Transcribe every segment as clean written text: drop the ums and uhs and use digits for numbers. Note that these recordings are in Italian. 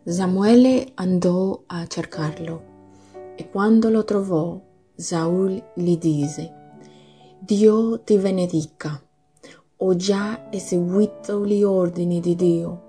Samuele andò a cercarlo e quando lo trovò, Saul gli disse: Dio ti benedica, ho già eseguito gli ordini di Dio.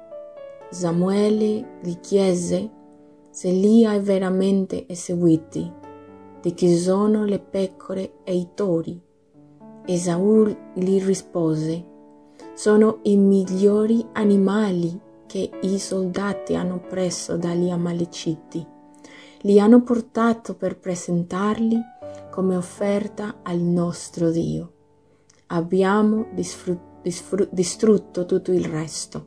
Samuele gli chiese se li hai veramente eseguiti, di chi sono le pecore e i tori. E Saul gli rispose: sono i migliori animali che i soldati hanno preso dagli Amaleciti. Li hanno portato per presentarli come offerta al nostro Dio. Abbiamo distrutto tutto il resto.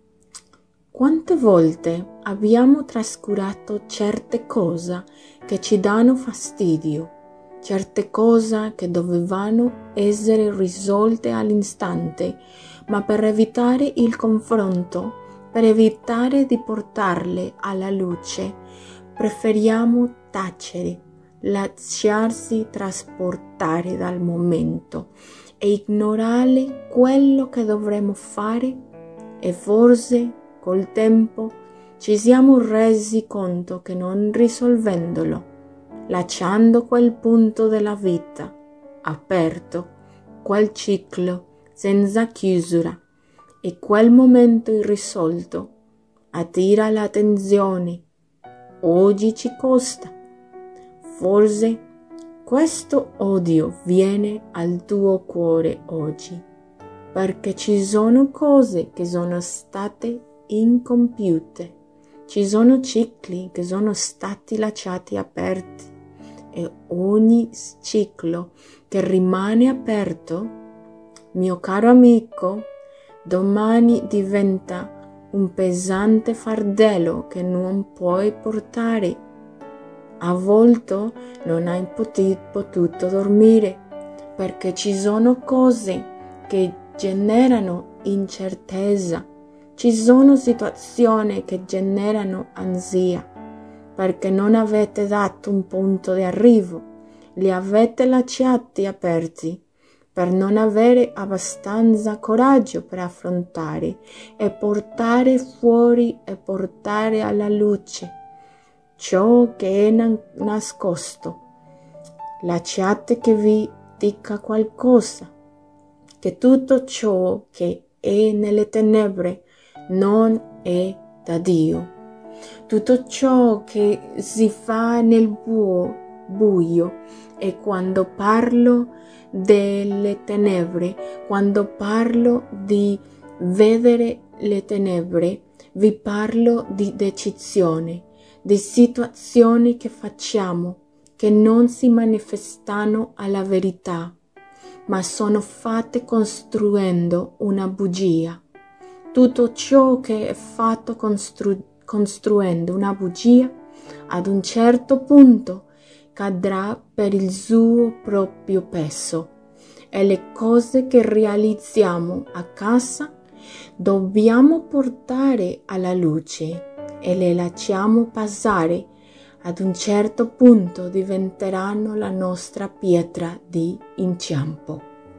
Quante volte abbiamo trascurato certe cose che ci danno fastidio, certe cose che dovevano essere risolte all'istante, ma per evitare il confronto, per evitare di portarle alla luce, preferiamo tacere, lasciarsi trasportare dal momento e ignorare quello che dovremmo fare, e forse col tempo ci siamo resi conto che non risolvendolo, lasciando quel punto della vita aperto, quel ciclo senza chiusura e quel momento irrisolto, attira l'attenzione. Oggi ci costa. Forse questo odio viene al tuo cuore oggi, perché ci sono cose che sono state incompiute, ci sono cicli che sono stati lasciati aperti e ogni ciclo che rimane aperto, mio caro amico, domani diventa un pesante fardello che non puoi portare. A volte non hai potuto dormire perché ci sono cose che generano incertezza, ci sono situazioni che generano ansia perché non avete dato un punto di arrivo, li avete lasciati aperti per non avere abbastanza coraggio per affrontare e portare fuori e portare alla luce ciò che è nascosto. Lasciate che vi dica qualcosa, che tutto ciò che è nelle tenebre non è da Dio. Tutto ciò che si fa nel buio, e quando parlo delle tenebre, quando parlo di vedere le tenebre, vi parlo di decisione, di situazioni che facciamo che non si manifestano alla verità, ma sono fatte costruendo una bugia. Tutto ciò che è fatto costruendo una bugia, ad un certo punto cadrà per il suo proprio peso, e le cose che realizziamo a casa dobbiamo portare alla luce e le lasciamo passare. Ad un certo punto diventeranno la nostra pietra di inciampo.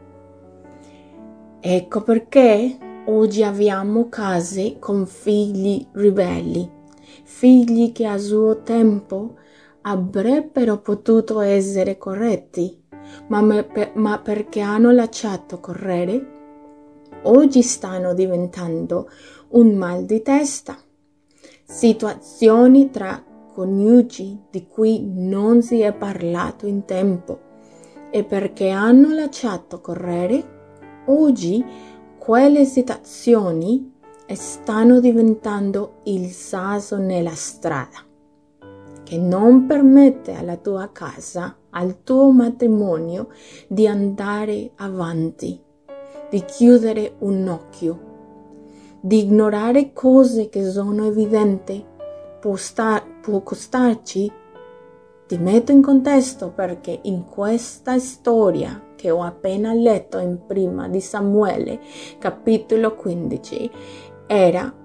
Ecco perché oggi abbiamo case con figli ribelli, figli che a suo tempo avrebbero potuto essere corretti, ma perché hanno lasciato correre, oggi stanno diventando un mal di testa. Situazioni tra coniugi di cui non si è parlato in tempo, e perché hanno lasciato correre, oggi quelle situazioni stanno diventando il sasso nella strada, che non permette alla tua casa, al tuo matrimonio, di andare avanti, di chiudere un occhio, di ignorare cose che sono evidenti. Può costarci. Ti metto in contesto perché in questa storia che ho appena letto in prima di Samuele, capitolo 15, c'era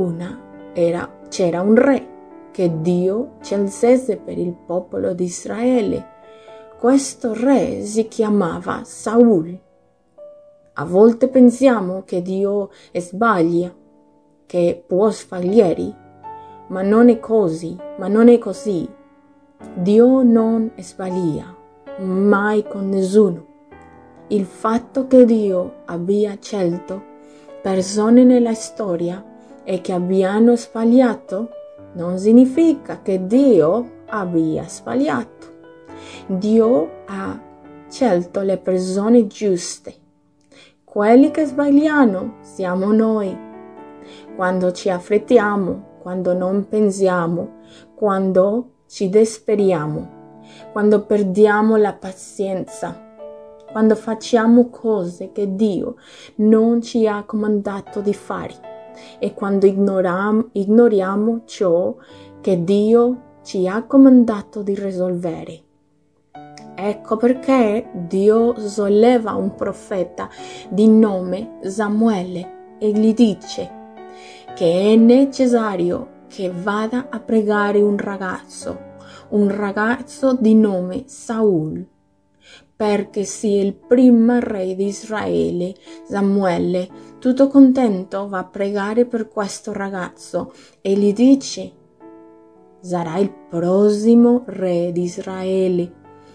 un re che Dio scelse per il popolo di Israele. Questo re si chiamava Saul. A volte pensiamo che Dio sbaglia, che può sbagliare, ma non è così. Dio non sbaglia mai con nessuno. Il fatto che Dio abbia scelto persone nella storia e che abbiano sbagliato non significa che Dio abbia sbagliato. Dio ha scelto le persone giuste. Quelli che sbagliano siamo noi. Quando ci affrettiamo, quando non pensiamo, quando ci disperiamo, quando perdiamo la pazienza, quando facciamo cose che Dio non ci ha comandato di fare e quando ignoriamo ciò che Dio ci ha comandato di risolvere. Ecco perché Dio solleva un profeta di nome Samuele e gli dice che è necessario che vada a pregare un ragazzo di nome Saul, perché sia il primo re di Israele. Samuele, tutto contento, va a pregare per questo ragazzo e gli dice: sarà il prossimo re di Israele.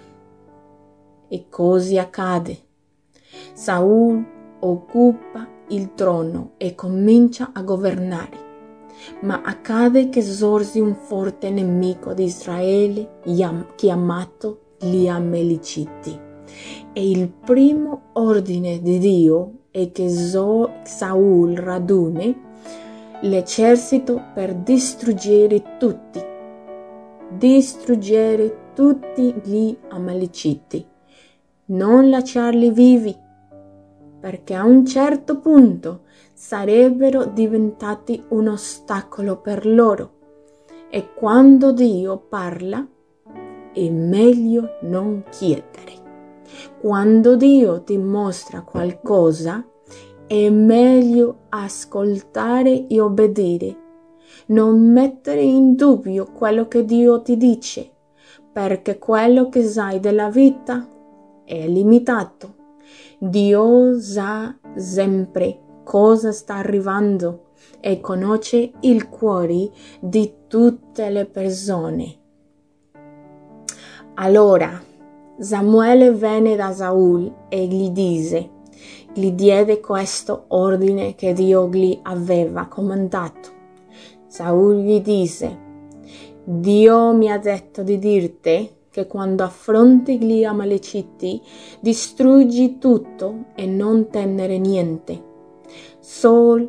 E così accade. Saul occupa il trono e comincia a governare. Ma accade che sorge un forte nemico di Israele chiamato gli Ameliciti. E il primo ordine di Dio è che Saul raduni l'esercito per distruggere tutti gli Ameliciti. Non lasciarli vivi, perché a un certo punto sarebbero diventati un ostacolo per loro. E quando Dio parla, è meglio non chiedere. Quando Dio ti mostra qualcosa, è meglio ascoltare e obbedire. Non mettere in dubbio quello che Dio ti dice, perché quello che sai della vita è limitato. Dio sa sempre cosa sta arrivando e conosce il cuore di tutte le persone. Allora Samuele venne da Saul e gli diede questo ordine che Dio gli aveva comandato. Saul gli disse: Dio mi ha detto di dirti che quando affronti gli Ameliciti distruggi tutto e non tenere niente. Saul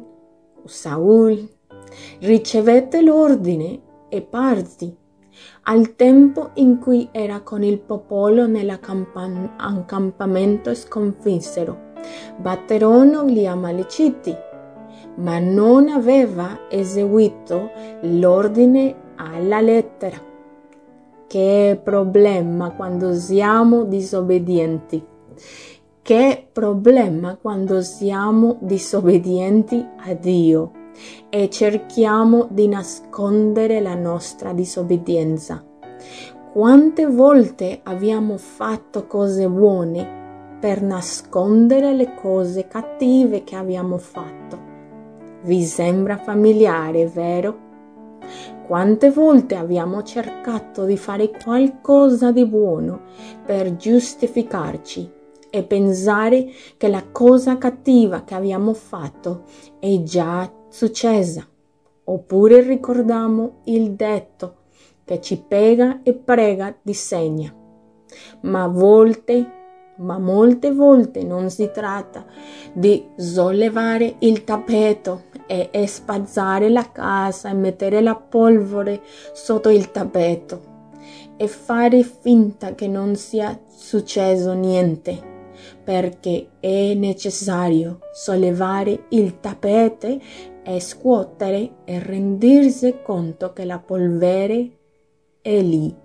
ricevette l'ordine e partì. Al tempo in cui era con il popolo nell'accampamento sconfissero, batterono gli Ameliciti, ma non aveva eseguito l'ordine alla lettera. Che problema quando siamo disobbedienti. Che problema quando siamo disobbedienti a Dio e cerchiamo di nascondere la nostra disobbedienza. Quante volte abbiamo fatto cose buone per nascondere le cose cattive che abbiamo fatto? Vi sembra familiare, vero? Quante volte abbiamo cercato di fare qualcosa di buono per giustificarci e pensare che la cosa cattiva che abbiamo fatto è già successa. Oppure ricordiamo il detto che chi pega e prega disegna. Ma molte volte non si tratta di sollevare il tappeto e spazzare la casa e mettere la polvere sotto il tappeto e fare finta che non sia successo niente, perché è necessario sollevare il tappeto e scuotere e rendersi conto che la polvere è lì.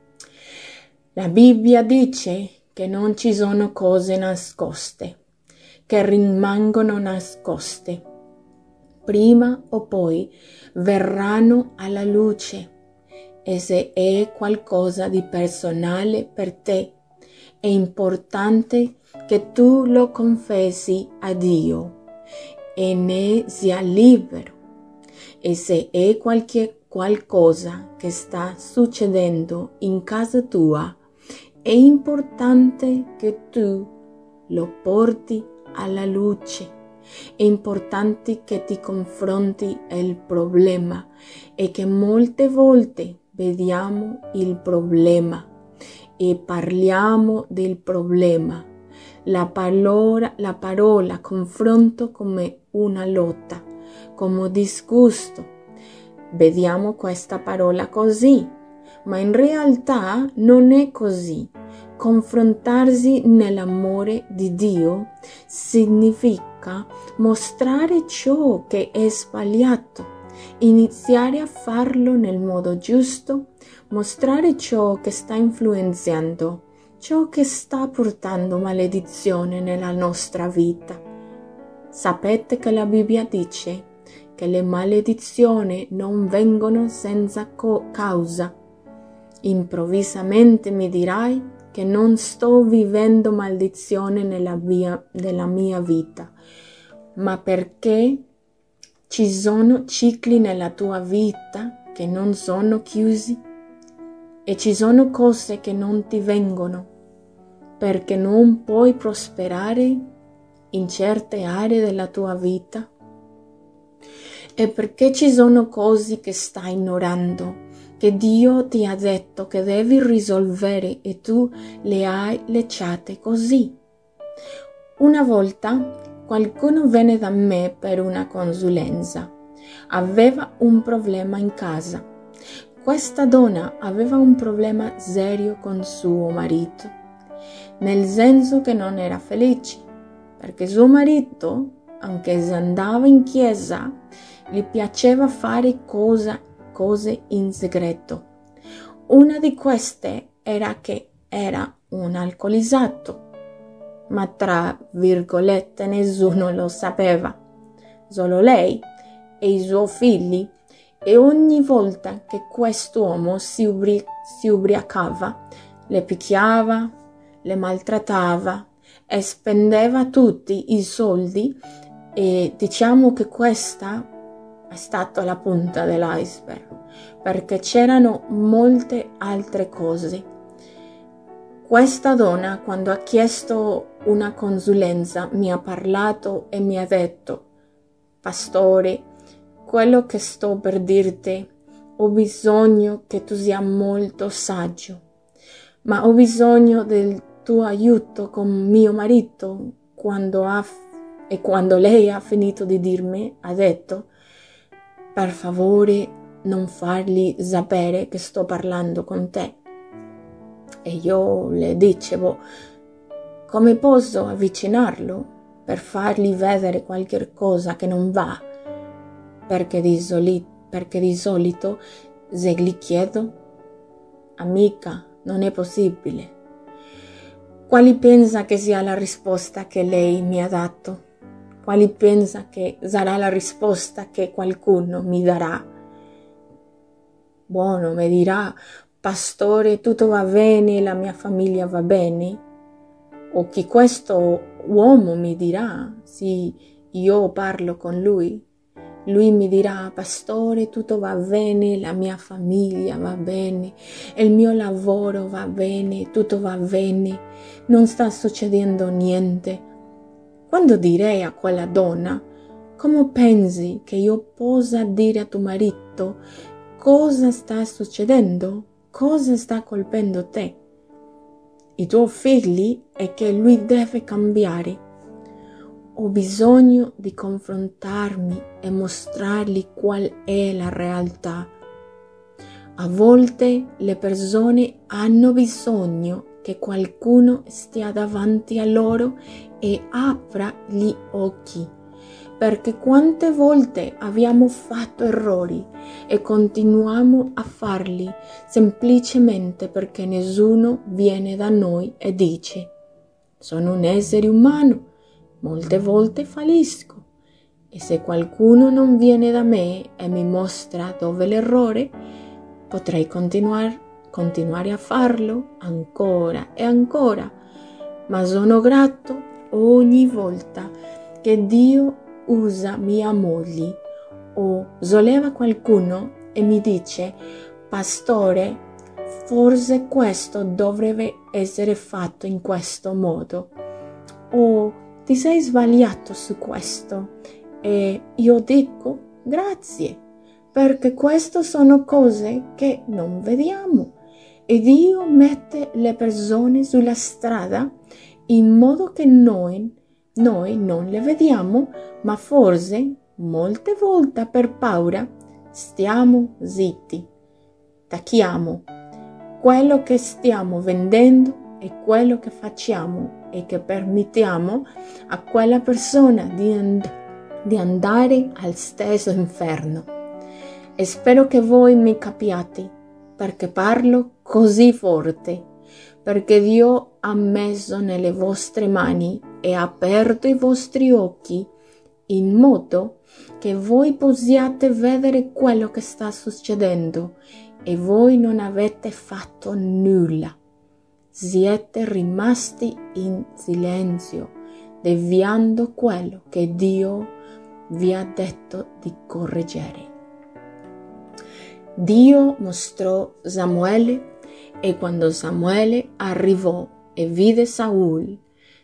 La Bibbia dice che non ci sono cose nascoste, che rimangono nascoste. Prima o poi verranno alla luce, e se è qualcosa di personale per te, è importante che tu lo confessi a Dio e ne sia libero. E se è qualcosa che sta succedendo in casa tua, è importante che tu lo porti alla luce. È importante che ti confronti il problema e che molte volte vediamo il problema e parliamo del problema. La parola confronto come una lotta, come disgusto. Vediamo questa parola così, ma in realtà non è così. Confrontarsi nell'amore di Dio significa mostrare ciò che è sbagliato, iniziare a farlo nel modo giusto, mostrare ciò che sta influenzando, ciò che sta portando maledizione nella nostra vita. Sapete che la Bibbia dice che le maledizioni non vengono senza causa. Improvvisamente mi dirai che non sto vivendo maledizione nella mia vita, ma perché ci sono cicli nella tua vita che non sono chiusi e ci sono cose che non ti vengono perché non puoi prosperare in certe aree della tua vita e perché ci sono cose che stai ignorando, che Dio ti ha detto che devi risolvere e tu le hai lasciate così. Una volta qualcuno venne da me per una consulenza. Aveva un problema in casa. Questa donna aveva un problema serio con suo marito, nel senso che non era felice, perché suo marito, anche se andava in chiesa, gli piaceva fare cose in segreto. Una di queste era che era un alcolizzato, ma tra virgolette nessuno lo sapeva, solo lei e i suoi figli, e ogni volta che quest'uomo si ubriacava, le picchiava, le maltrattava e spendeva tutti i soldi, e diciamo che questa è stata la punta dell'iceberg, perché c'erano molte altre cose. Questa donna, quando ha chiesto una consulenza, mi ha parlato e mi ha detto: pastore, quello che sto per dirti, ho bisogno che tu sia molto saggio, ma ho bisogno del tuo aiuto con mio marito. Quando lei ha finito di dirmi, ha detto: per favore non fargli sapere che sto parlando con te. E io le dicevo: come posso avvicinarlo per fargli vedere qualche cosa che non va? Perché di solito se gli chiedo: amica, non è possibile. Quali pensa che sia la risposta che lei mi ha dato? Quali pensa che sarà la risposta che qualcuno mi darà? Buono, mi dirà: pastore, tutto va bene, la mia famiglia va bene? O che questo uomo mi dirà, sì, io parlo con lui mi dirà: pastore, tutto va bene, la mia famiglia va bene, il mio lavoro va bene, tutto va bene, non sta succedendo niente. Quando direi a quella donna: come pensi che io possa dire a tuo marito cosa sta succedendo? Cosa sta colpendo te? I tuoi figli, e che lui deve cambiare. Ho bisogno di confrontarmi e mostrargli qual è la realtà. A volte le persone hanno bisogno che qualcuno stia davanti a loro e apra gli occhi, perché quante volte abbiamo fatto errori e continuiamo a farli semplicemente perché nessuno viene da noi e dice: sono un essere umano, molte volte fallisco, e se qualcuno non viene da me e mi mostra dove l'errore, potrei continuare a farlo ancora e ancora, ma sono grato ogni volta che Dio usa mia moglie o solleva qualcuno e mi dice: pastore, forse questo dovrebbe essere fatto in questo modo, o ti sei sbagliato su questo. E io dico: grazie, perché queste sono cose che non vediamo e Dio mette le persone sulla strada in modo che noi non le vediamo, ma forse molte volte per paura stiamo zitti, tacchiamo quello che stiamo vendendo e quello che facciamo e che permettiamo a quella persona di andare al stesso inferno. E spero che voi mi capiate, perché parlo così forte, perché Dio ha messo nelle vostre mani e ha aperto i vostri occhi in modo che voi possiate vedere quello che sta succedendo e voi non avete fatto nulla. Siete rimasti in silenzio, deviando quello che Dio vi ha detto di correggere. Dio mostrò Samuele e quando Samuele arrivò e vide Saul,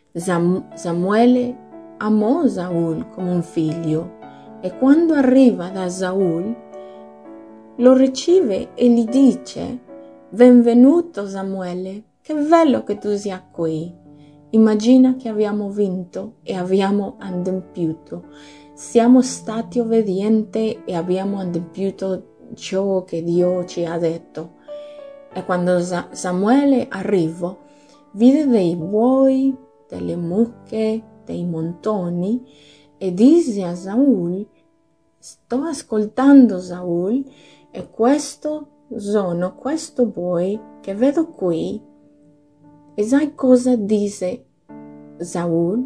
Samuele amò Saul come un figlio e quando arriva da Saul lo riceve e gli dice: benvenuto Samuele, che bello che tu sia qui. Immagina che abbiamo vinto e abbiamo adempiuto. Siamo stati obbedienti e abbiamo adempiuto ciò che Dio ci ha detto. E quando Samuele arrivò, vide dei buoi, delle mucche, dei montoni e disse a Saul: sto ascoltando Saul e questo buoi che vedo qui. E sai cosa disse Saul?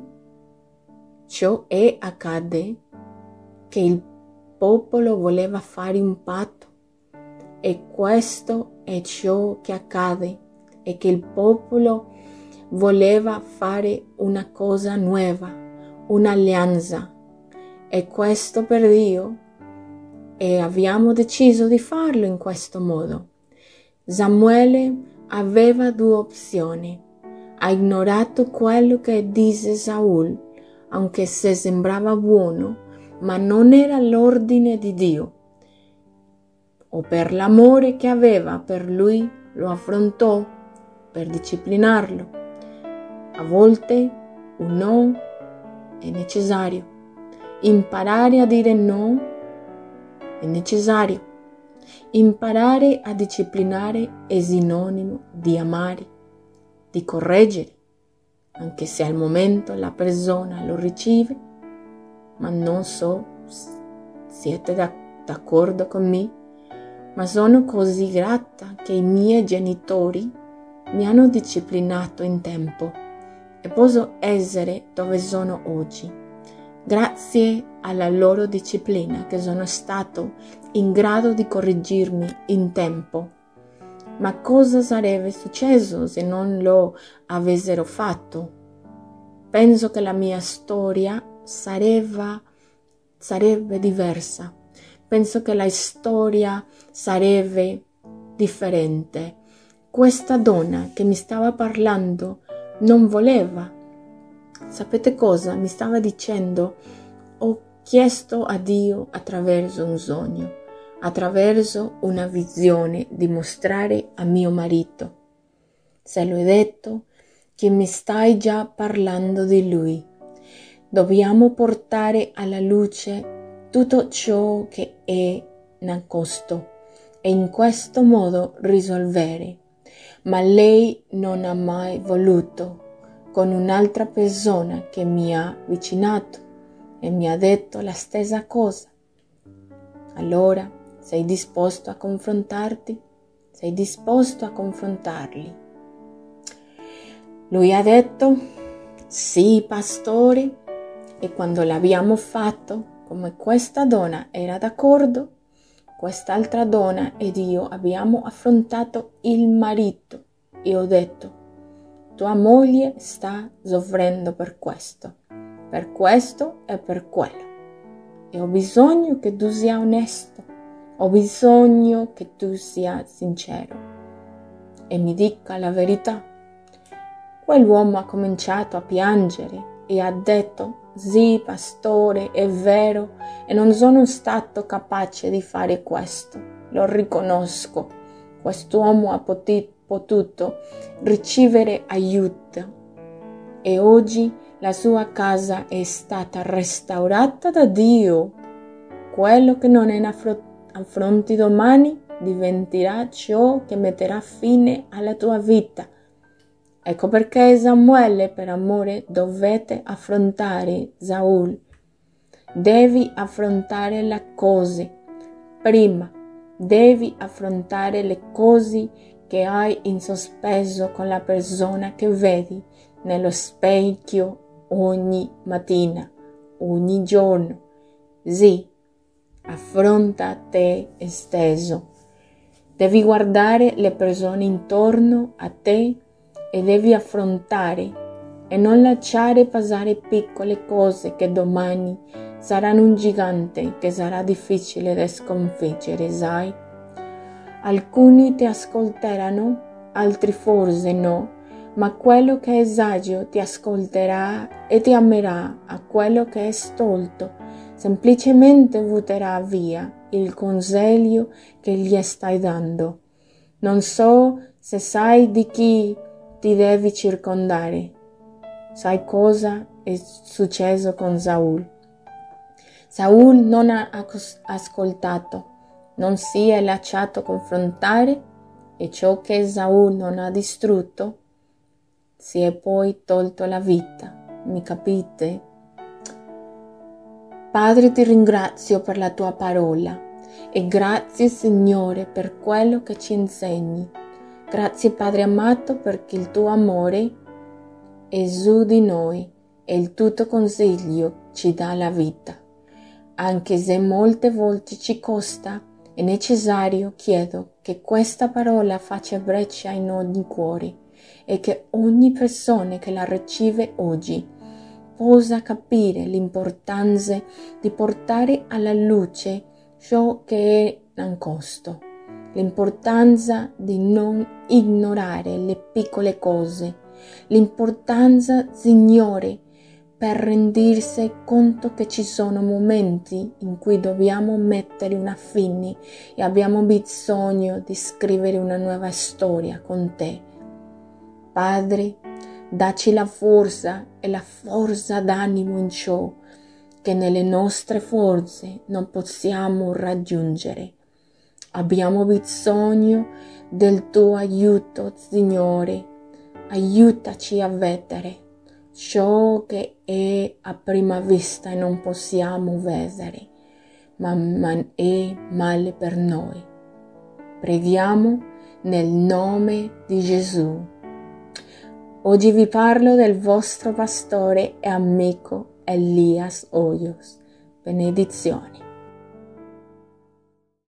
Ciò è accade che il popolo voleva fare un patto e questo è ciò che accade, e che il popolo voleva fare una cosa nuova, un'alleanza, e questo per Dio, e abbiamo deciso di farlo in questo modo. Samuele aveva due opzioni: ha ignorato quello che disse Saul, anche se sembrava buono, ma non era l'ordine di Dio, o per l'amore che aveva per lui lo affrontò per disciplinarlo. A volte un no è necessario. Imparare a dire no è necessario. Imparare a disciplinare è sinonimo di amare, di correggere, anche se al momento la persona lo riceve, ma non so se siete d'accordo con me, ma sono così grata che i miei genitori mi hanno disciplinato in tempo e posso essere dove sono oggi, grazie alla loro disciplina, che sono stato in grado di correggermi in tempo. Ma cosa sarebbe successo se non lo avessero fatto? Penso che la mia storia sarebbe diversa. Penso che la storia sarebbe differente. Questa donna che mi stava parlando non voleva. Sapete cosa? Mi stava dicendo: ho chiesto a Dio attraverso un sogno, attraverso una visione, di mostrare a mio marito. Se lo hai detto che mi stai già parlando di lui. Dobbiamo portare alla luce tutto ciò che è nascosto e in questo modo risolvere. Ma lei non ha mai voluto, con un'altra persona che mi ha avvicinato e mi ha detto la stessa cosa. Allora, sei disposto a confrontarti? Sei disposto a confrontarli? Lui ha detto: sì, pastore, e quando l'abbiamo fatto, come questa donna era d'accordo, quest'altra donna ed io abbiamo affrontato il marito e ho detto: tua moglie sta soffrendo per questo e per quello, e ho bisogno che tu sia onesto Ho bisogno che tu sia sincero e mi dica la verità. Quell'uomo ha cominciato a piangere e ha detto: sì, pastore, è vero, e non sono stato capace di fare questo, lo riconosco. Quest'uomo ha potuto ricevere aiuto e oggi la sua casa è stata restaurata da Dio. Quello che non affronti domani diventerà ciò che metterà fine alla tua vita. Ecco perché Samuele, per amore, dovete affrontare Saul. Devi affrontare le cose. Prima devi affrontare le cose che hai in sospeso con la persona che vedi nello specchio ogni mattina, ogni giorno. Sì, affronta te stesso. Devi guardare le persone intorno a te e devi affrontare e non lasciare passare piccole cose che domani saranno un gigante che sarà difficile da sconfiggere, sai? Alcuni ti ascolteranno, altri forse no, ma quello che è saggio ti ascolterà e ti amerà, a quello che è stolto semplicemente butterà via il consiglio che gli stai dando. Non so se sai di chi ti devi circondare. Sai cosa è successo con Saul? Saul non ha ascoltato, non si è lasciato confrontare e ciò che Saul non ha distrutto si è poi tolto la vita. Mi capite? Padre, ti ringrazio per la tua parola e grazie Signore per quello che ci insegni. Grazie Padre amato perché il tuo amore è su di noi e il tuo consiglio ci dà la vita. Anche se molte volte ci costa, è necessario, chiedo, che questa parola faccia breccia in ogni cuore e che ogni persona che la riceve oggi possa capire l'importanza di portare alla luce ciò che è nascosto, l'importanza di non ignorare le piccole cose, l'importanza, Signore, per rendersi conto che ci sono momenti in cui dobbiamo mettere una fine e abbiamo bisogno di scrivere una nuova storia con te. Padre, dacci la forza e la forza d'animo in ciò che nelle nostre forze non possiamo raggiungere. Abbiamo bisogno del tuo aiuto, Signore. Aiutaci a vedere ciò che è a prima vista e non possiamo vedere, ma è male per noi. Preghiamo nel nome di Gesù. Oggi vi parlo del vostro pastore e amico Elias Hoyos. Benedizioni.